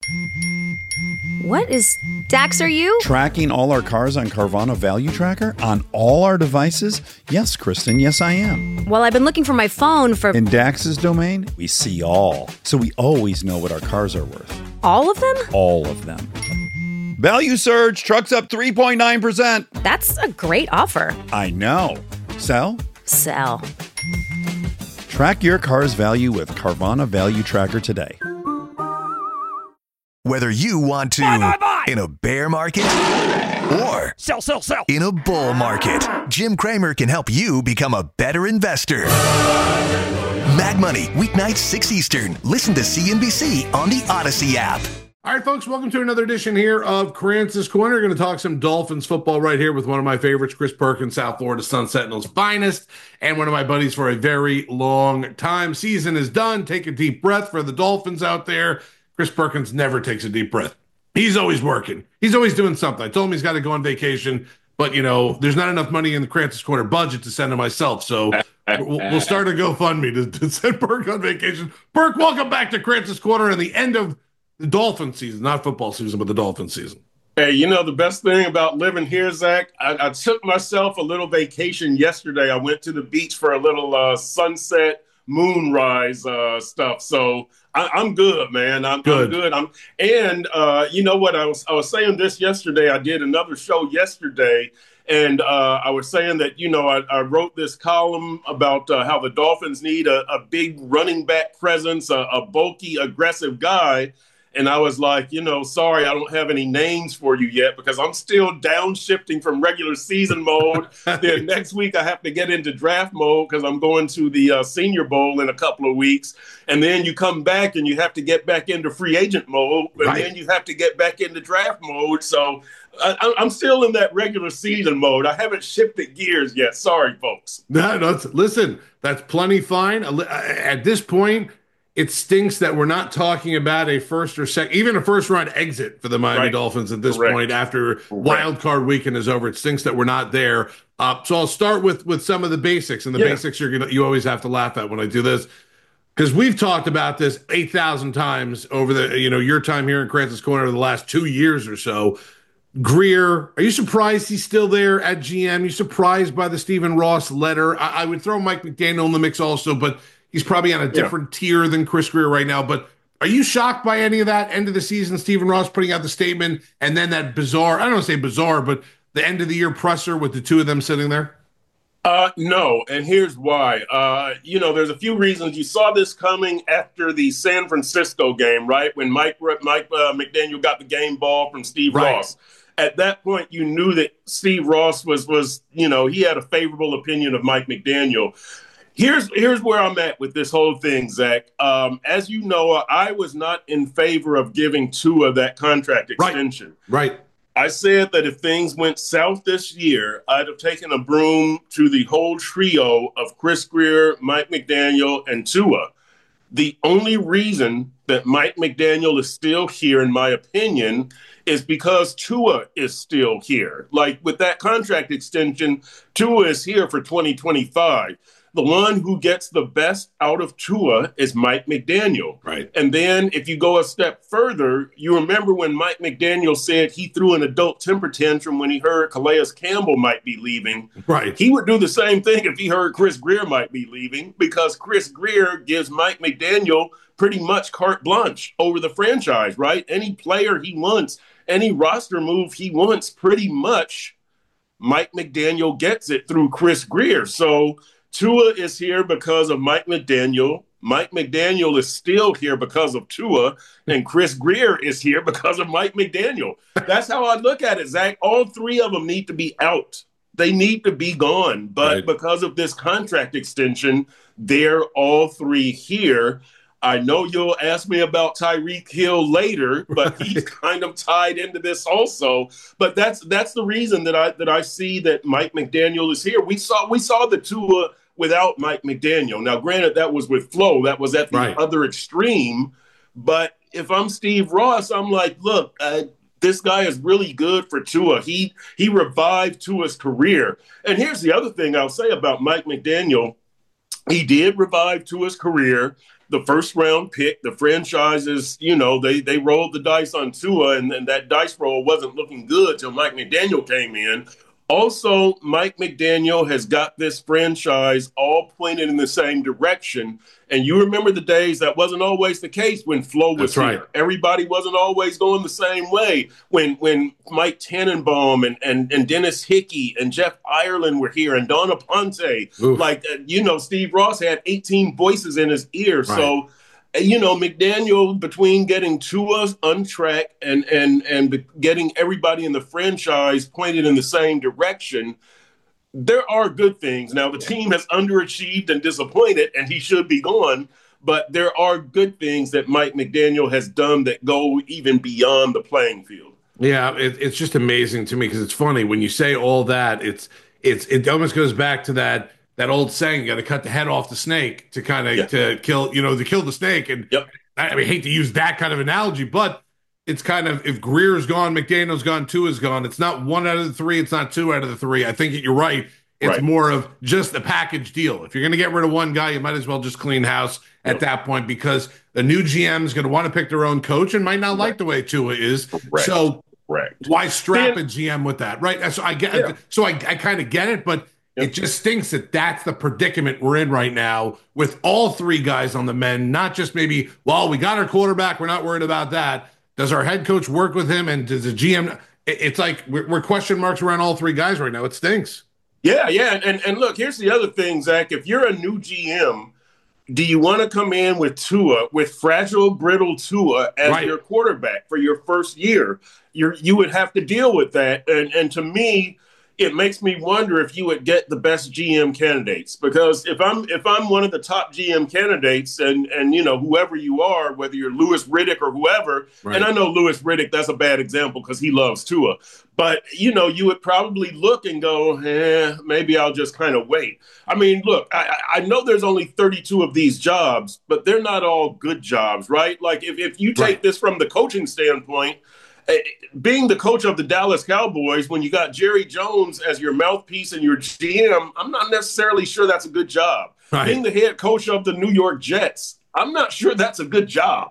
What is... Dax, are you? Tracking all our cars on Carvana Value Tracker on all our devices? Yes, Kristen, yes, I am. Well, I've been looking for my phone for... In Dax's domain, we see all. So we always know what our cars are worth. All of them? All of them. Value surge, trucks up 3.9%. That's a great offer. I know. Sell? Sell. Track your car's value with Carvana Value Tracker today. Whether you want to buy. In a bear market or Sell. in a bull market, Jim Cramer can help you become a better investor. Mag Money, weeknights 6 Eastern. Listen to CNBC on the Odyssey app. All right, folks, welcome to another edition here of Krantz's Corner. We're going to talk some Dolphins football right here with one of my favorites, Chris Perkins, South Florida Sun Sentinel's finest, and one of my buddies for a very long time. Season is done. Take a deep breath for the Dolphins out there. Chris Perkins never takes a deep breath. He's always working. He's always doing something. I told him he's got to go on vacation, but, there's not enough money in the Krantz's Corner budget to send him myself, so we'll start a GoFundMe to send Perk on vacation. Perk, welcome back to Krantz's Corner and the end of the Dolphin season, not football season, but the Dolphin season. Hey, the best thing about living here, Zach, I took myself a little vacation yesterday. I went to the beach for a little sunset moonrise stuff. So I'm good, man. I'm good. You know what? I was saying this yesterday. I did another show yesterday, and I was saying that, I wrote this column about how the Dolphins need a big running back presence, a bulky, aggressive guy. And I was like, sorry, I don't have any names for you yet because I'm still downshifting from regular season mode. Then next week I have to get into draft mode because I'm going to the Senior Bowl in a couple of weeks. And then you come back and you have to get back into free agent mode. And then you have to get back into draft mode. So I'm still in that regular season mode. I haven't shifted gears yet. Sorry, folks. No, listen, that's plenty fine. At this point, it stinks that we're not talking about a first or second, even a first round exit for the Miami Dolphins at this point after wild card weekend is over. It stinks that we're not there. So I'll start with some of the basics, and the basics you always have to laugh at when I do this because we've talked about this 8,000 times over the your time here in Krantz's Corner over the last 2 years or so. Grier, are you surprised he's still there at GM? You surprised by the Stephen Ross letter? I would throw Mike McDaniel in the mix also, but he's probably on a different tier than Chris Grier right now. But are you shocked by any of that end of the season, Stephen Ross putting out the statement, and then that bizarre, I don't want to say bizarre, but the end of the year presser with the two of them sitting there? No, and here's why. There's a few reasons. You saw this coming after the San Francisco game, right? When Mike McDaniel got the game ball from Steve Ross. At that point, you knew that Steve Ross was he had a favorable opinion of Mike McDaniel. Here's where I'm at with this whole thing, Zach. As you know, I was not in favor of giving Tua that contract extension. Right. I said that if things went south this year, I'd have taken a broom to the whole trio of Chris Grier, Mike McDaniel, and Tua. The only reason that Mike McDaniel is still here, in my opinion, is because Tua is still here. Like with that contract extension, Tua is here for 2025. The one who gets the best out of Tua is Mike McDaniel. Right. And then if you go a step further, you remember when Mike McDaniel said he threw an adult temper tantrum when he heard Calais Campbell might be leaving. Right. He would do the same thing if he heard Chris Grier might be leaving because Chris Grier gives Mike McDaniel pretty much carte blanche over the franchise, right? Any player he wants, any roster move he wants, pretty much Mike McDaniel gets it through Chris Grier. So Tua is here because of Mike McDaniel. Mike McDaniel is still here because of Tua, and Chris Grier is here because of Mike McDaniel. That's how I look at it, Zach. All three of them need to be out. They need to be gone. But because of this contract extension, they're all three here. I know you'll ask me about Tyreek Hill later, but he's kind of tied into this also. But that's the reason that I see that Mike McDaniel is here. We saw the Tua without Mike McDaniel. Now, granted, that was with Flo. That was at the other extreme. But if I'm Steve Ross, I'm like, look, this guy is really good for Tua. He revived Tua's career. And here's the other thing I'll say about Mike McDaniel. He did revive Tua's career. the first round pick. The franchises, they rolled the dice on Tua, and that dice roll wasn't looking good till Mike McDaniel came in. Also, Mike McDaniel has got this franchise all pointed in the same direction. And you remember the days that wasn't always the case when Flo was here. Right. Everybody wasn't always going the same way. When Mike Tannenbaum and Dennis Hickey and Jeff Ireland were here and Don Aponte, Steve Ross had 18 voices in his ear. Right. So, McDaniel, between getting Tua on track and getting everybody in the franchise pointed in the same direction, there are good things. Now, the team has underachieved and disappointed, and he should be gone, but there are good things that Mike McDaniel has done that go even beyond the playing field. Yeah, it's just amazing to me because it's funny when you say all that. It almost goes back to that old saying, you got to cut the head off the snake to kind of to kill the snake. And I hate to use that kind of analogy, but it's kind of, if Greer's gone, McDaniel's gone, Tua's gone. It's not one out of the three. It's not two out of the three. I think you're right. It's more of just a package deal. If you're going to get rid of one guy, you might as well just clean house at that point, because the new GM is going to want to pick their own coach and might not like the way Tua is. So why strap a GM with that? Right. So I get it. So I kind of get it, but it just stinks that that's the predicament we're in right now with all three guys on the men, not just maybe, well, we got our quarterback, we're not worried about that. Does our head coach work with him? And does the GM? It's like we're question marks around all three guys right now. It stinks. Yeah. And look, here's the other thing, Zach. If you're a new GM, do you want to come in with Tua, with fragile, brittle Tua as your quarterback for your first year? You would have to deal with that. And to me, it makes me wonder if you would get the best GM candidates, because if I'm one of the top GM candidates and whoever you are, whether you're Louis Riddick or whoever, and I know Louis Riddick, that's a bad example because he loves Tua, but you would probably look and go, maybe I'll just kind of wait. I mean, look, I know there's only 32 of these jobs, but they're not all good jobs, right? Like if you take this from the coaching standpoint, being the coach of the Dallas Cowboys, when you got Jerry Jones as your mouthpiece and your GM, I'm not necessarily sure that's a good job. Right. Being the head coach of the New York Jets, I'm not sure that's a good job.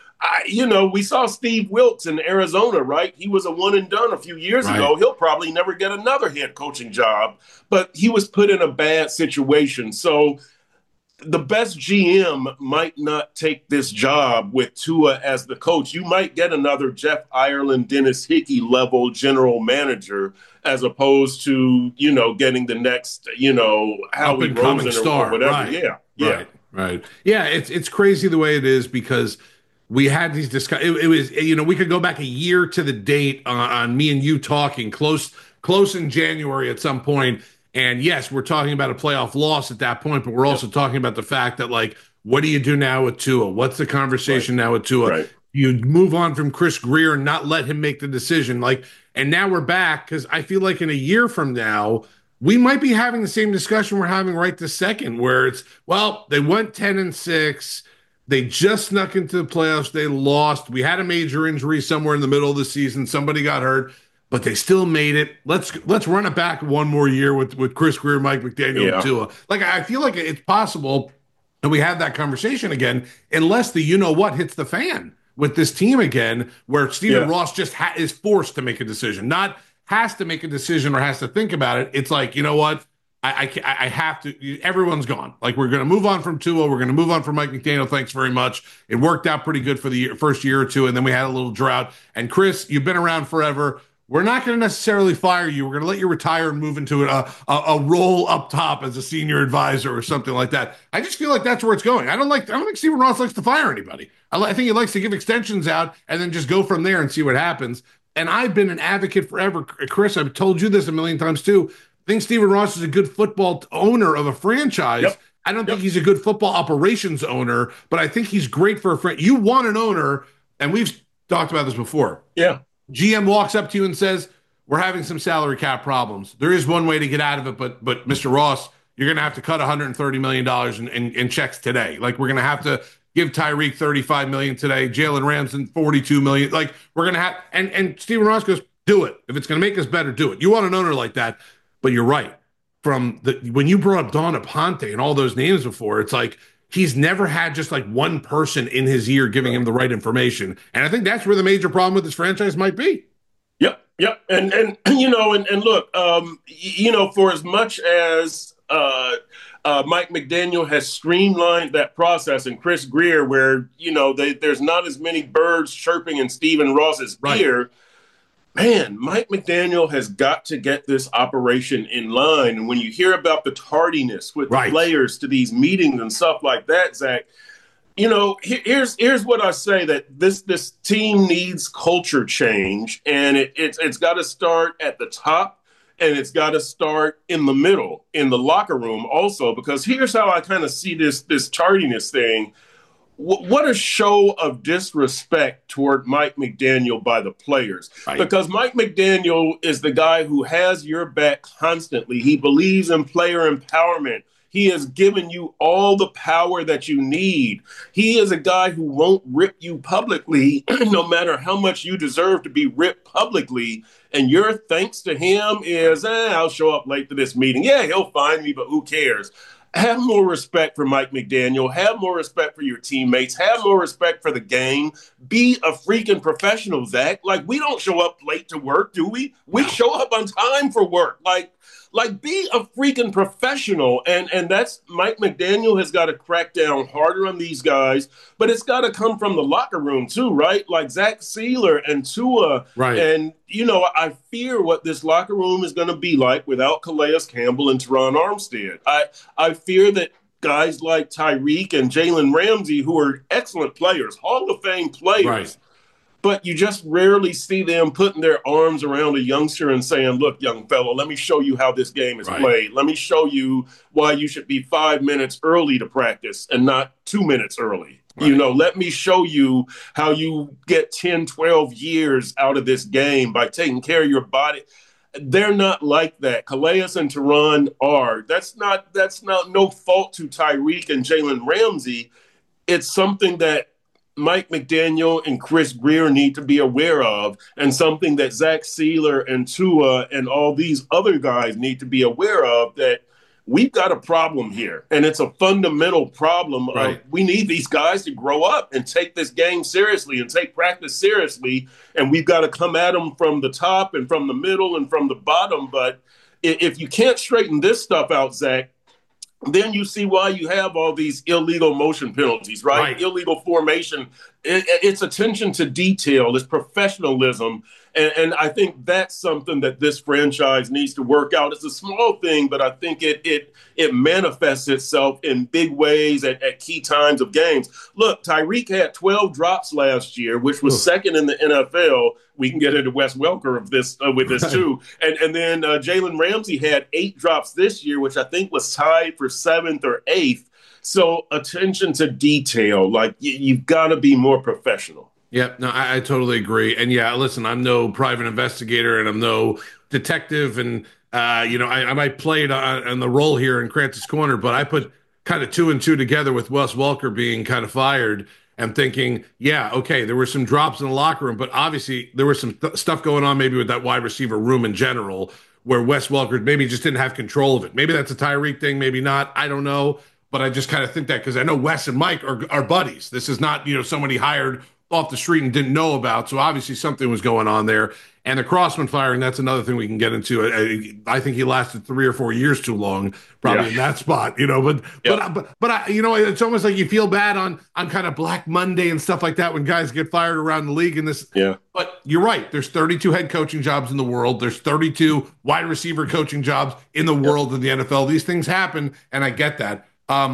We saw Steve Wilkes in Arizona, right? He was a one and done a few years ago. He'll probably never get another head coaching job, but he was put in a bad situation. So the best GM might not take this job with Tua as the coach. You might get another Jeff Ireland, Dennis Hickey level general manager, as opposed to, getting the next, Howie Roseman star or whatever. Right. Right. Yeah. It's crazy the way it is, because we had these discussions. It was, we could go back a year to the date on me and you talking close in January at some point. And yes, we're talking about a playoff loss at that point, but we're also talking about the fact that, like, what do you do now with Tua? What's the conversation now with Tua? Right. You move on from Chris Grier and not let him make the decision. And now we're back, because I feel like in a year from now, we might be having the same discussion we're having right this second, where it's, well, they went 10-6. They just snuck into the playoffs. They lost. We had a major injury somewhere in the middle of the season. Somebody got hurt, but they still made it. Let's run it back one more year with Chris Grier, Mike McDaniel, and Tua. I feel like it's possible that we have that conversation again, unless the you-know-what hits the fan with this team again, where Stephen Ross just is forced to make a decision, not has to make a decision or has to think about it. It's like, you know what? I have to. Everyone's gone. Like, we're going to move on from Tua. We're going to move on from Mike McDaniel. Thanks very much. It worked out pretty good for the first year or two, and then we had a little drought. And Chris, you've been around forever. We're not going to necessarily fire you. We're going to let you retire and move into a role up top as a senior advisor or something like that. I just feel like that's where it's going. I don't think Stephen Ross likes to fire anybody. I think he likes to give extensions out and then just go from there and see what happens. And I've been an advocate forever, Chris. I've told you this a million times too. I think Stephen Ross is a good football owner of a franchise. Yep. I don't think he's a good football operations owner, but I think he's great for a friend. You want an owner, and we've talked about this before. Yeah. GM walks up to you and says, we're having some salary cap problems. There is one way to get out of it, but Mr. Ross, you're going to have to cut $130 million in checks today. Like, we're going to have to give Tyreek $35 million today, Jalen Ramsey $42 million. Like, we're going to have, and Stephen Ross goes, do it. If it's going to make us better, do it. You want an owner like that. But you're right. When you brought up Don Aponte and all those names before, it's like, he's never had just like one person in his ear giving him the right information. And I think that's where the major problem with this franchise might be. Yep. And look, for as much as Mike McDaniel has streamlined that process, and Chris Grier, where, there's not as many birds chirping in Stephen Ross's ear, man, Mike McDaniel has got to get this operation in line. And when you hear about the tardiness with the players to these meetings and stuff like that, Zach, here's what I say, that this team needs culture change, and it's got to start at the top, and it's got to start in the middle, in the locker room also, because here's how I kind of see this tardiness thing. What a show of disrespect toward Mike McDaniel by the players. Right. Because Mike McDaniel is the guy who has your back constantly. He believes in player empowerment. He has given you all the power that you need. He is a guy who won't rip you publicly, no matter how much you deserve to be ripped publicly. And your thanks to him is, I'll show up late to this meeting. Yeah, he'll find me, but who cares? Have more respect for Mike McDaniel. Have more respect for your teammates. Have more respect for the game. Be a freaking professional, Zach. Like, we don't show up late to work, do we? We show up on time for work. Like, be a freaking professional. And that's Mike McDaniel has got to crack down harder on these guys, but it's got to come from the locker room too, right? Like Zach Sealer and Tua. Right. And, I fear what this locker room is going to be like without Calais Campbell and Teron Armstead. I fear that guys like Tyreek and Jalen Ramsey, who are excellent players, Hall of Fame players, right, but you just rarely see them putting their arms around a youngster and saying, look, young fella, let me show you how this game is played. Let me show you why you should be 5 minutes early to practice and not 2 minutes early. Right. Let me show you how you get 10, 12 years out of this game by taking care of your body. They're not like that. Calais and Teron are. That's not no fault to Tyreek and Jalen Ramsey. It's something that Mike McDaniel and Chris Grier need to be aware of, and something that Zach Sealer and Tua and all these other guys need to be aware of, that we've got a problem here. And it's a fundamental problem. Right. We need these guys to grow up and take this game seriously and take practice seriously. And we've got to come at them from the top and from the middle and from the bottom. But if you can't straighten this stuff out, Zach, then you see why you have all these illegal motion penalties, right? Illegal formation. It's attention to detail. It's professionalism. And I think that's something that this franchise needs to work out. It's a small thing, but I think it manifests itself in big ways at key times of games. Look, Tyreek had 12 drops last year, which was second in the NFL. We can get into Wes Welker with this too. And then Jalen Ramsey had 8 drops this year, which I think was tied for 7th or 8th. So attention to detail, like you've got to be more professional. Yep, no, I totally agree. And yeah, listen, I'm no private investigator and I'm no detective. And, I might play it on the role here in Crance's Corner, but I put kind of 2 and 2 together with Wes Welker being kind of fired and thinking, yeah, okay, there were some drops in the locker room, but obviously there was some stuff going on maybe with that wide receiver room in general where Wes Welker maybe just didn't have control of it. Maybe that's a Tyreek thing, maybe not. I don't know. But I just kind of think that because I know Wes and Mike are buddies. This is not, someone he hired off the street and didn't know about. So obviously something was going on there. And the Crossman firing, that's another thing we can get into. I think he lasted 3 or 4 years too long, probably in that spot, but it's almost like you feel bad on kind of Black Monday and stuff like that when guys get fired around the league and this. Yeah. But you're right. There's 32 head coaching jobs in the world. There's 32 wide receiver coaching jobs in the world of the NFL. These things happen. And I get that.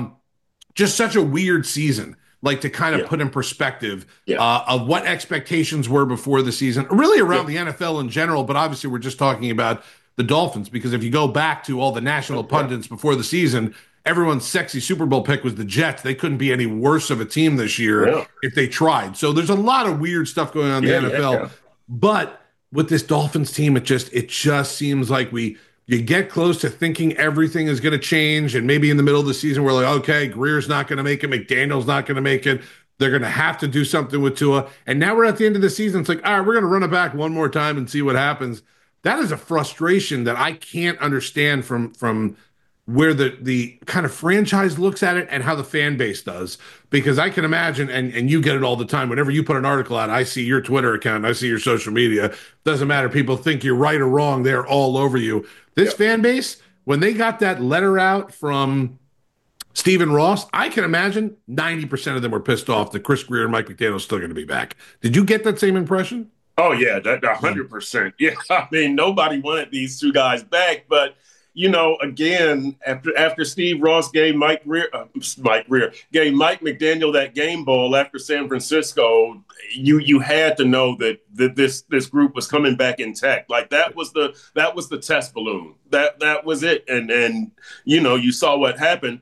Just such a weird season, like to kind of put in perspective of what expectations were before the season, really around the NFL in general. But obviously we're just talking about the Dolphins, because if you go back to all the national pundits before the season, everyone's sexy Super Bowl pick was the Jets. They couldn't be any worse of a team this year if they tried. So there's a lot of weird stuff going on in the NFL. But with this Dolphins team, it just seems like you get close to thinking everything is going to change, and maybe in the middle of the season, we're like, okay, Greer's not going to make it, McDaniel's not going to make it. They're going to have to do something with Tua. And now we're at the end of the season. It's like, all right, we're going to run it back one more time and see what happens. That is a frustration that I can't understand from where the kind of franchise looks at it and how the fan base does. Because I can imagine, and you get it all the time, whenever you put an article out, I see your Twitter account, I see your social media. Doesn't matter. People think you're right or wrong. They're all over you. This fan base, when they got that letter out from Stephen Ross, I can imagine 90% of them were pissed off that Chris Grier and Mike McDaniel are still going to be back. Did you get that same impression? Oh, yeah, that 100%. Yeah, I mean, nobody wanted these two guys back, but again, after Steve Ross gave Mike gave Mike McDaniel that game ball after San Francisco, you had to know that this group was coming back intact. Like that was the test balloon. That was it, and you saw what happened.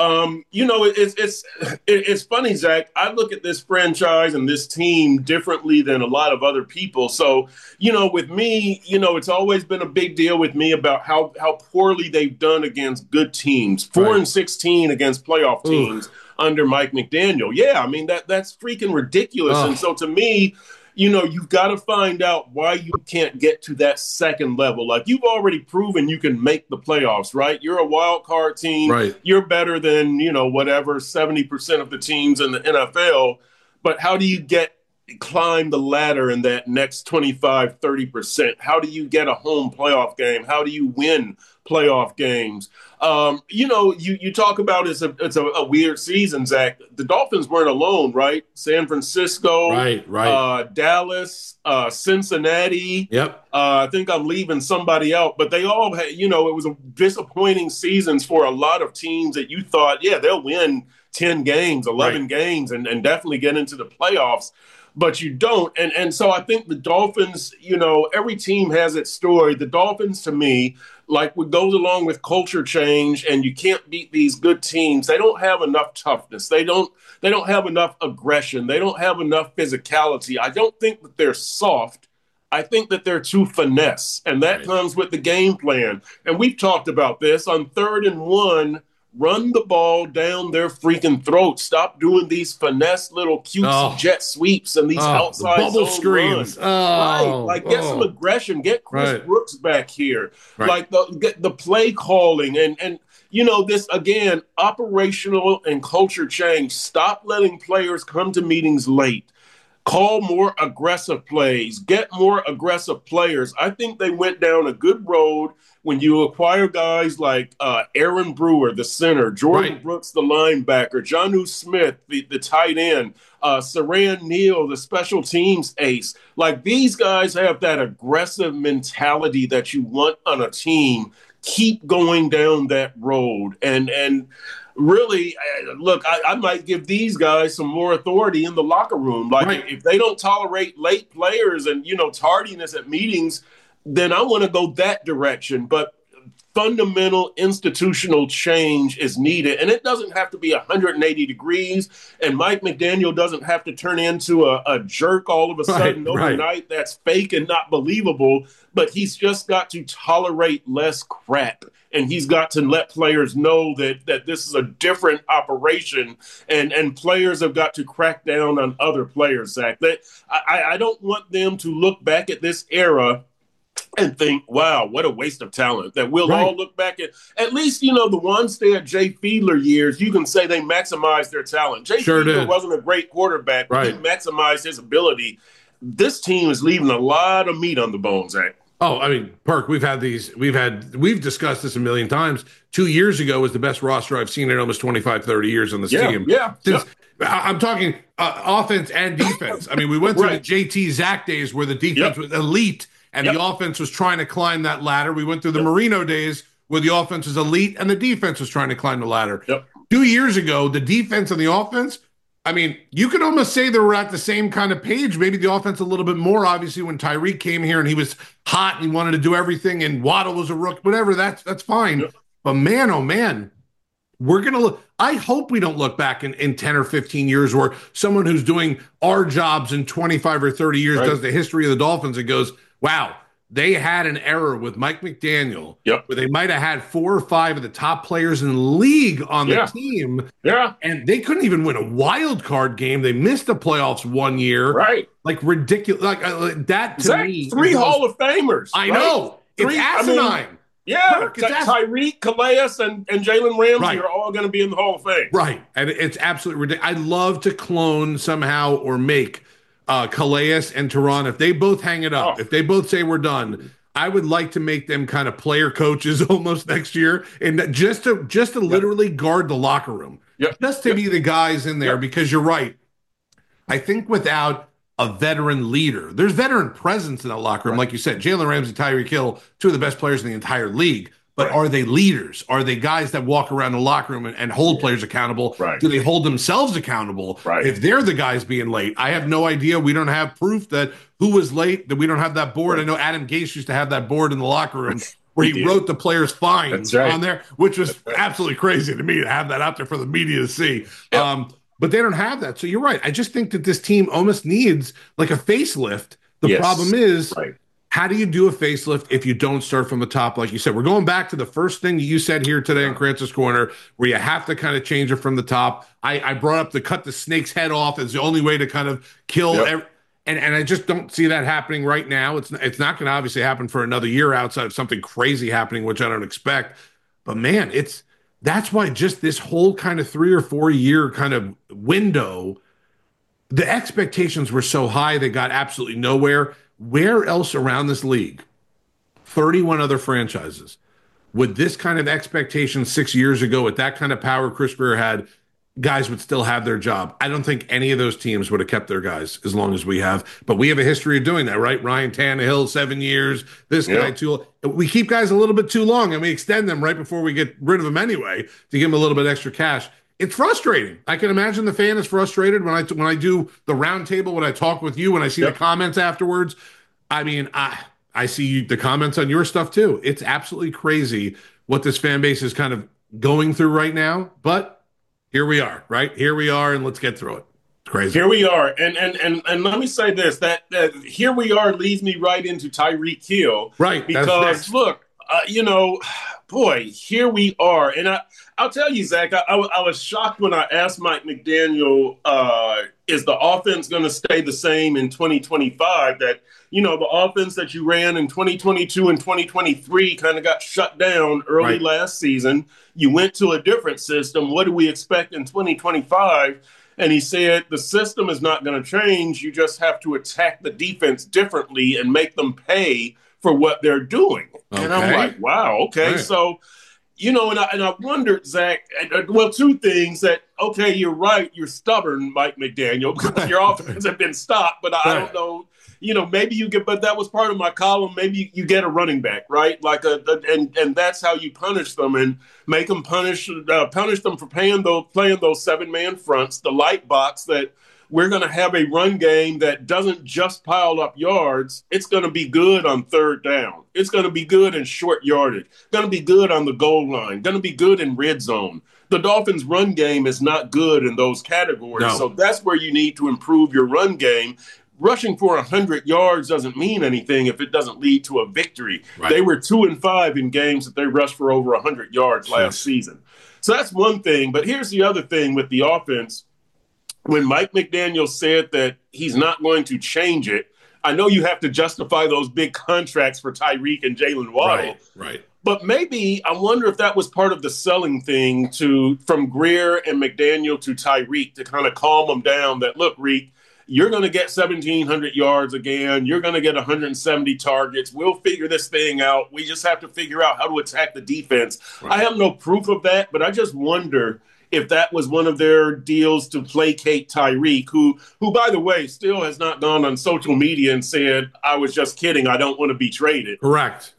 It's funny, Zach. I look at this franchise and this team differently than a lot of other people. So, with me, it's always been a big deal with me about how poorly they've done against good teams. 4-16 against playoff teams under Mike McDaniel. Yeah, I mean that's freaking ridiculous. And so to me, you've got to find out why you can't get to that second level. Like you've already proven you can make the playoffs, right? You're a wild card team. Right. You're better than, whatever 70% of the teams in the NFL. But how do you climb the ladder in that next 25, 30%? How do you get a home playoff game? How do you win playoff games? You talk about it's a weird season, Zach. The Dolphins weren't alone, right? San Francisco, right. Dallas, Cincinnati. Yep. I think I'm leaving somebody out, but they all had, it was a disappointing seasons for a lot of teams that you thought, yeah, they'll win 10 games, 11 games, and definitely get into the playoffs. But you don't. And so I think the Dolphins, every team has its story. The Dolphins, to me, like what goes along with culture change, and you can't beat these good teams. They don't have enough toughness. They don't have enough aggression. They don't have enough physicality. I don't think that they're soft. I think that they're too finesse, and that comes with the game plan. And we've talked about this on 3rd and 1. Run the ball down their freaking throats. Stop doing these finesse little cutesy jet sweeps and these outside bubble screens. Get some aggression. Get Chris Brooks back here. Right. Like the play calling and this again, operational and culture change. Stop letting players come to meetings late. Call more aggressive plays. Get more aggressive players. I think they went down a good road when you acquire guys like Aaron Brewer, the center, Jordan Brooks, the linebacker, Jonnu Smith, the tight end, Siran Neal, the special teams ace. Like these guys have that aggressive mentality that you want on a team. Keep going down that road. And really, look, I might give these guys some more authority in the locker room. Like if they don't tolerate late players and, tardiness at meetings, then I want to go that direction. But fundamental institutional change is needed. And it doesn't have to be 180 degrees. And Mike McDaniel doesn't have to turn into a jerk all of a sudden overnight. That's fake and not believable. But he's just got to tolerate less crap. And he's got to let players know that this is a different operation. And players have got to crack down on other players, Zach. I don't want them to look back at this era and think, wow, what a waste of talent. That we'll all look back at least, the Wanstead, Jay Fiedler years, you can say they maximized their talent. Jay Fiedler wasn't a great quarterback, but he maximized his ability. This team is leaving a lot of meat on the bones, Zach. Oh, I mean, Perk, we've discussed this a million times. 2 years ago was the best roster I've seen in almost 25, 30 years on this team. I'm talking offense and defense. I mean, we went through the JT Zach days where the defense was elite and the offense was trying to climb that ladder. We went through the Marino days where the offense was elite and the defense was trying to climb the ladder. 2 years ago, the defense and the offense, I mean, you could almost say they were at the same kind of page. Maybe the offense a little bit more, obviously, when Tyreek came here and he was hot and he wanted to do everything and Waddle was a rook, whatever, that's fine. But man, oh man, we're going to look. I hope we don't look back in 10 or 15 years where someone who's doing our jobs in 25 or 30 years does the history of the Dolphins and goes, wow, they had an error with Mike McDaniel where they might have had 4 or 5 of the top players in the league on the team. And they couldn't even win a wild card game. They missed the playoffs 1 year. Like ridiculous. Like that to me. 3 Hall of Famers. I know. It's asinine. Yeah, Tyreek, Calais, and Jalen Ramsey are all going to be in the Hall of Fame. Right, and it's absolutely ridiculous. I'd love to clone somehow or make Calais and Teron, if they both hang it up, if they both say we're done, I would like to make them kind of player coaches almost next year, and just to literally guard the locker room, just to be the guys in there, because you're right. I think without a veteran leader, there's veteran presence in that locker room. Like you said, Jalen Ramsey, Tyreek Hill, two of the best players in the entire league. But are they leaders? Are they guys that walk around the locker room and hold players accountable? Do they hold themselves accountable? If they're the guys being late, I have no idea. We don't have proof that who was late, that we don't have that board. I know Adam Gase used to have that board in the locker room where he wrote the players' fines on there, which was absolutely crazy to me to have that out there for the media to see. But they don't have that. So you're right. I just think that this team almost needs like a facelift. The problem is, how do you do a facelift if you don't start from the top? Like you said, we're going back to the first thing that you said here today in Krantz's Corner, where you have to kind of change it from the top. I brought up the cut the snake's head off as the only way to kind of kill and I just don't see that happening right now. It's not going to obviously happen for another year outside of something crazy happening, which I don't expect. But man, that's why just this whole kind of 3 or 4 year kind of window, the expectations were so high, they got absolutely nowhere. Where else around this league, 31 other franchises, would this kind of expectation 6 years ago with that kind of power Chris Grier had, guys would still have their job? I don't think any of those teams would have kept their guys as long as we have. But we have a history of doing that, right? Ryan Tannehill, 7 years. This guy, too. We keep guys a little bit too long, and we extend them right before we get rid of them anyway to give them a little bit extra cash. It's frustrating. I can imagine the fan is frustrated when I do the round table, when I talk with you, when I see the comments afterwards. I mean, I see the comments on your stuff too. It's absolutely crazy what this fan base is kind of going through right now. But here we are, right? Here we are, and let's get through it. It's crazy. Here we are, and let me say this: that here we are leads me right into Tyreek Hill, right? Because look, boy, here we are, and I'll tell you, Zach, I was shocked when I asked Mike McDaniel, is the offense going to stay the same in 2025? That, the offense that you ran in 2022 and 2023 kind of got shut down early last season. You went to a different system. What do we expect in 2025? And he said, the system is not going to change. You just have to attack the defense differently and make them pay for what they're doing. Okay. And I'm like, wow, okay. Right. So, and I wondered, Zach, well, two things that, okay, you're right, you're stubborn, Mike McDaniel, because your offense have been stopped, but I don't know, maybe you get, but that was part of my column, maybe you get a running back, right? Like and that's how you punish them and make them punish them for playing those 7-man fronts, the light box, that we're going to have a run game that doesn't just pile up yards. It's going to be good on third down. It's going to be good in short yardage. Going to be good on the goal line. Going to be good in red zone. The Dolphins' run game is not good in those categories. No. So that's where you need to improve your run game. Rushing for 100 yards doesn't mean anything if it doesn't lead to a victory. Right. They were 2-5 in games that they rushed for over 100 yards last season. So that's one thing. But here's the other thing with the offense. When Mike McDaniel said that he's not going to change it, I know you have to justify those big contracts for Tyreek and Jalen Waddle. Right. But maybe I wonder if that was part of the selling thing from Grier and McDaniel to Tyreek to kind of calm them down that, look, Reek, you're going to get 1,700 yards again. You're going to get 170 targets. We'll figure this thing out. We just have to figure out how to attack the defense. Right. I have no proof of that, but I just wonder if that was one of their deals to placate Tyreek, who, by the way, still has not gone on social media and said, I was just kidding, I don't want to be traded. Correct.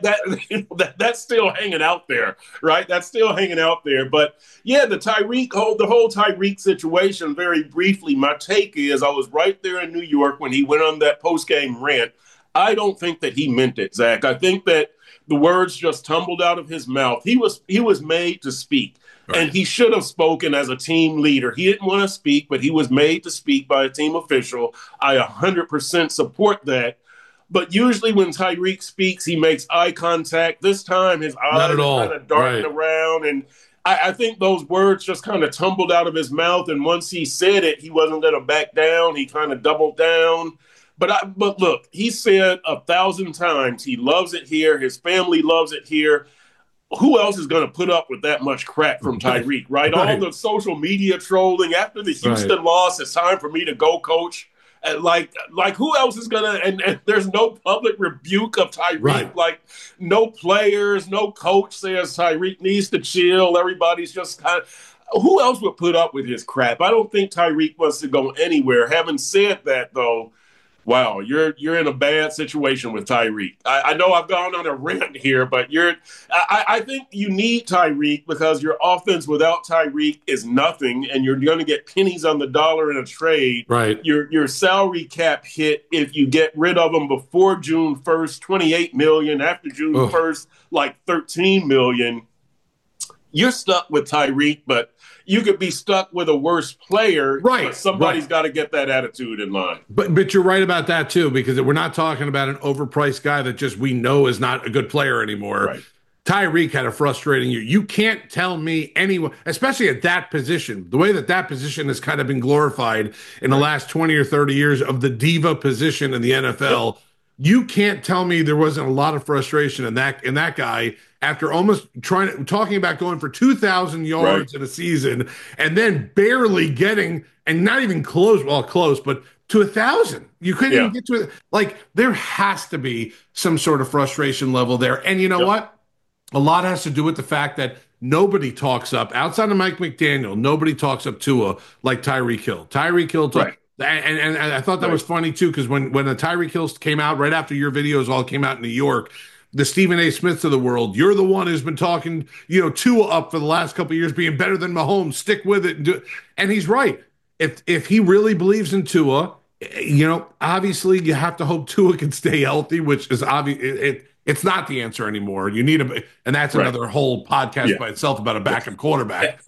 That's still hanging out there, right? That's still hanging out there. But, yeah, the whole Tyreek situation, very briefly, my take is I was right there in New York when he went on that post-game rant. I don't think that he meant it, Zach. I think that the words just tumbled out of his mouth. He was made to speak. Right. And he should have spoken as a team leader. He didn't want to speak, but he was made to speak by a team official. I 100% support that. But usually when Tyreek speaks, he makes eye contact. This time his eyes are kind of darting around. And I think those words just kind of tumbled out of his mouth. And once he said it, he wasn't going to back down. He kind of doubled down. But look, he said 1,000 times he loves it here. His family loves it here. Who else is going to put up with that much crap from Tyreek, right? All the social media trolling after the Houston loss. It's time for me to go, coach. And like who else is gonna? And there's no public rebuke of Tyreek. Right. Like no players, no coach says Tyreek needs to chill. Everybody's just kind of. Who else would put up with his crap? I don't think Tyreek wants to go anywhere. Having said that, though, wow, you're in a bad situation with Tyreek. I know I've gone on a rant here, but I think you need Tyreek because your offense without Tyreek is nothing, and you're going to get pennies on the dollar in a trade. Right. Your salary cap hit if you get rid of them before June 1st, $28 million. After June 1st, like $13 million. You're stuck with Tyreek, but you could be stuck with a worse player. Right. Somebody's got to get that attitude in line. But you're right about that, too, because we're not talking about an overpriced guy that just we know is not a good player anymore. Right. Tyreek had a frustrating year. You can't tell me anyone, especially at that position, the way that position has kind of been glorified in the last 20 or 30 years of the diva position in the NFL. Yep. You can't tell me there wasn't a lot of frustration in that guy after almost talking about going for 2,000 yards in a season and then barely getting, and not even close, but to 1,000. You couldn't even get to it. Like, there has to be some sort of frustration level there. And you know what? A lot has to do with the fact that nobody talks up, outside of Mike McDaniel, nobody talks up Tua like Tyreek Hill. Tyreek Hill And I thought that was funny, too, because when the Tyreek Hill came out, right after your videos all came out in New York, the Stephen A. Smiths of the world, you're the one who's been talking, Tua up for the last couple of years, being better than Mahomes. Stick with it. And he's right. If he really believes in Tua, obviously you have to hope Tua can stay healthy, which is obvious. It's not the answer anymore. You need and that's another whole podcast by itself about a backup quarterback.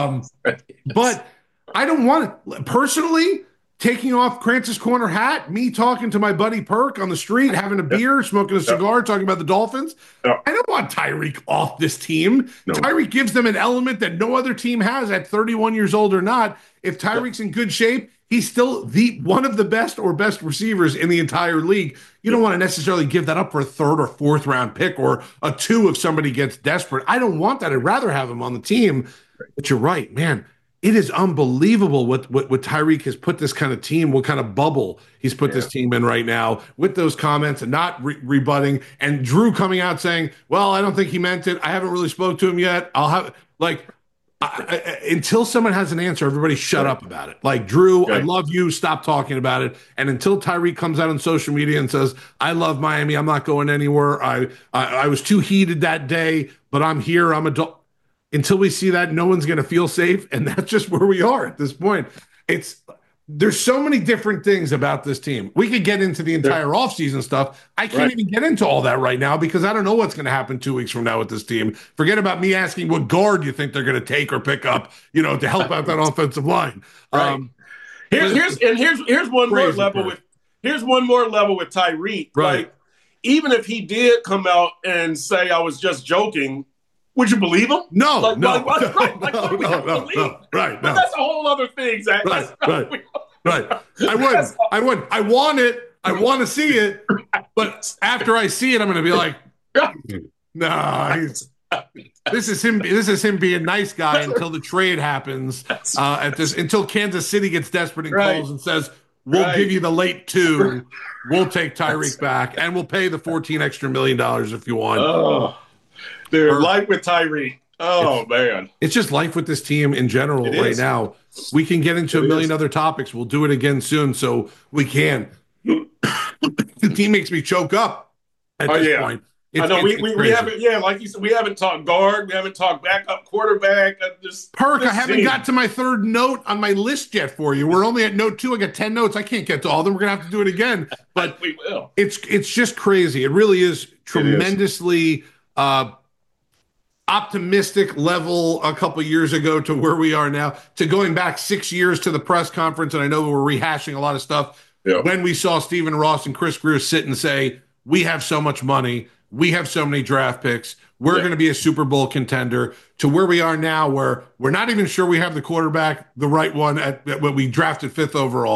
But I don't want it. Personally, taking off Krantz's corner hat, me talking to my buddy Perk on the street, having a beer, smoking a cigar, talking about the Dolphins. I don't want Tyreek off this team. No. Tyreek gives them an element that no other team has at 31 years old or not. If Tyreek's in good shape, he's still one of the best receivers in the entire league. You don't want to necessarily give that up for a third or fourth round pick or a 2 if somebody gets desperate. I don't want that. I'd rather have him on the team. But you're right, man. It is unbelievable what Tyreek has put this kind of team, what kind of bubble he's put this team in right now with those comments and not rebutting. And Drew coming out saying, well, I don't think he meant it. I haven't really spoke to him yet. I'll have until someone has an answer, everybody shut up about it. Like, Drew, I love you. Stop talking about it. And until Tyreek comes out on social media and says, I love Miami, I'm not going anywhere. I was too heated that day, but I'm here. I'm adult. Until we see that, no one's going to feel safe, and that's just where we are at this point. There's so many different things about this team. We could get into the entire offseason stuff. I can't even get into all that right now because I don't know what's going to happen 2 weeks from now with this team. Forget about me asking what guard you think they're going to take or pick up, to help out that offensive line. Here's one more level with Tyreek. Right. Like, even if he did come out and say I was just joking, would you believe him? No. No. Right. But that's a whole other thing, Zach. Right. I would. I want it. I want to see it. But after I see it, I'm going to be like, nah, this is him. This is him being nice guy until the trade happens. Until Kansas City gets desperate and calls and says, we'll give you the late 2. We'll take Tyreek back, and we'll pay the $14 million if you want. Oh. Dude, life with Tyreek. Oh, man. It's just life with this team in general right now. We can get into a million other topics. We'll do it again soon, so we can. The team makes me choke up at this point. I know. We haven't, like you said, we haven't talked guard. We haven't talked backup quarterback. I haven't got to my third note on my list yet for you. We're only at note 2. I got 10 notes. I can't get to all of them. We're going to have to do it again. But we will. It's just crazy. It really is tremendously optimistic level a couple years ago to where we are now, to going back 6 years to the press conference. And I know we're rehashing a lot of stuff. When we saw Stephen Ross and Chris Grier sit and say, we have so much money, we have so many draft picks, we're going to be a Super Bowl contender, to where we are now, where we're not even sure we have the quarterback, the right one, at what we drafted 5th overall.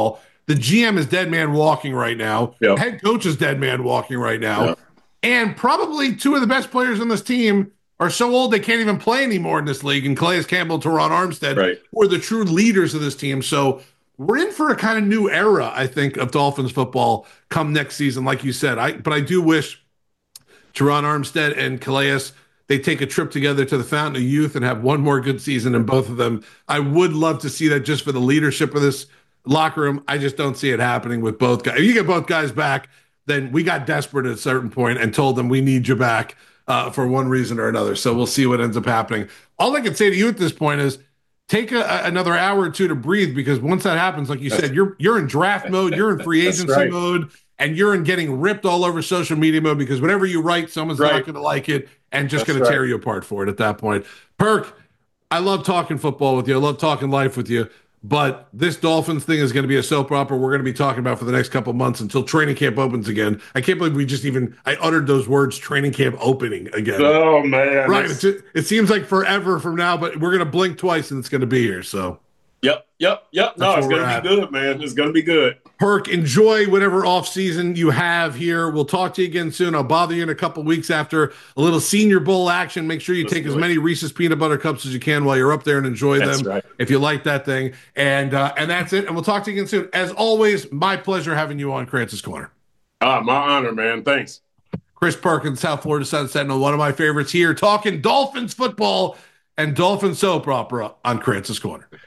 The GM is dead man walking right now. Yep. Head coach is dead man walking right now. Yep. And probably two of the best players on this team are so old they can't even play anymore in this league. And Calais Campbell, Teron Armstead, who are the true leaders of this team. So we're in for a kind of new era, I think, of Dolphins football come next season, like you said. But I do wish Teron Armstead and Calais, they take a trip together to the Fountain of Youth and have one more good season in both of them. I would love to see that just for the leadership of this locker room. I just don't see it happening with both guys. If you get both guys back, then we got desperate at a certain point and told them we need you back for one reason or another. So we'll see what ends up happening. All I can say to you at this point is take another hour or two to breathe, because once that happens, like you said, you're in draft mode, you're in free agency mode, and you're in getting ripped all over social media mode, because whatever you write, someone's not going to like it and just going to tear you apart for it at that point. Perk, I love talking football with you. I love talking life with you. But this Dolphins thing is going to be a soap opera we're going to be talking about for the next couple of months until training camp opens again. I can't believe I uttered those words, training camp opening again. Oh, man. Right. It seems like forever from now, but we're going to blink twice and it's going to be here. So. Yep. No, it's going to be good, man. It's going to be good. Perk, enjoy whatever off-season you have here. We'll talk to you again soon. I'll bother you in a couple weeks after a little Senior Bowl action. Make sure you take as many Reese's Peanut Butter Cups as you can while you're up there and enjoy them if you like that thing. And that's it. And we'll talk to you again soon. As always, my pleasure having you on Krantz's Corner. My honor, man. Thanks. Chris Perkins, South Florida Sun Sentinel, one of my favorites here, talking Dolphins football and Dolphin soap opera on Krantz's Corner.